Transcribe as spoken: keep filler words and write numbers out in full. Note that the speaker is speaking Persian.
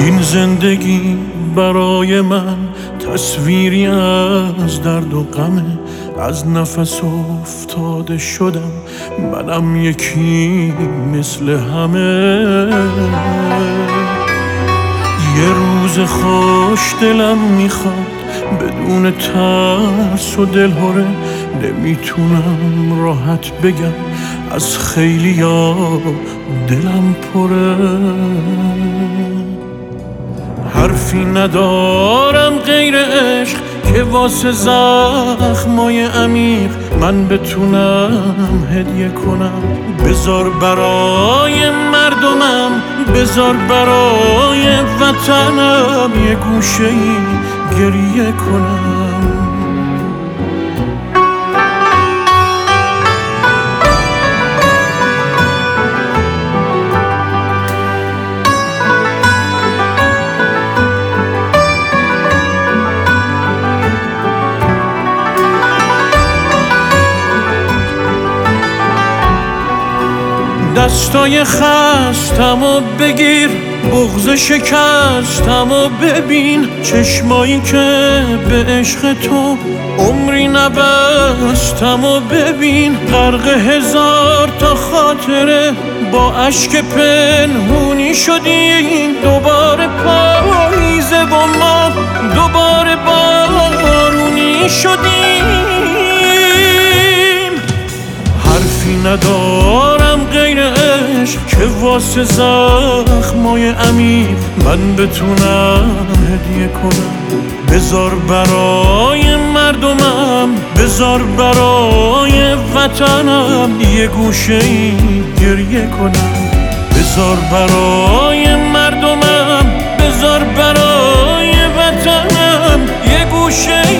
این زندگی برای من تصویری از درد و غمه. از نفس افتاده شدم، منم یکی مثل همه. یه روز خوش دلم میخواد بدون ترس و دلهره. نمیتونم راحت بگم از خیلیا دلم پره. حرفی ندارم غیر عشق که واسه زخمای عمیق من بتونم هدیه کنم. بذار برای مردمم، بذار برای وطنم یه گوشه‌ای گریه کنم. دستای خستم و بگیر، بغض شکستم و ببین. چشمایی که به عشق تو عمری نبستم و ببین. غرق هزار تا خاطره با اشک پنهونی شدیم. دوباره پاییزه و ما دوباره بارونی شدیم. حرفی ندارم غیر عشق که واسه زخمای عمیق من بتونم هدیه کنم. بذار برای مردمم، بذار برای وطنم یه گوشه‌ای گریه کنم. بذار برای مردمم، بذار برای وطنم یه گوشه